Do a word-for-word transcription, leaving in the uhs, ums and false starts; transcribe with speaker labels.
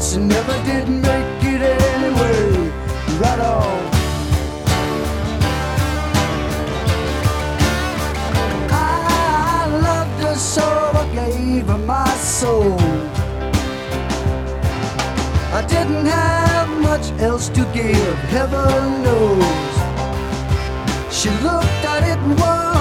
Speaker 1: she never did make it anyway. Right on. I loved her so I gave her my soul. I didn't have much else to give, heaven knows. She looked at it once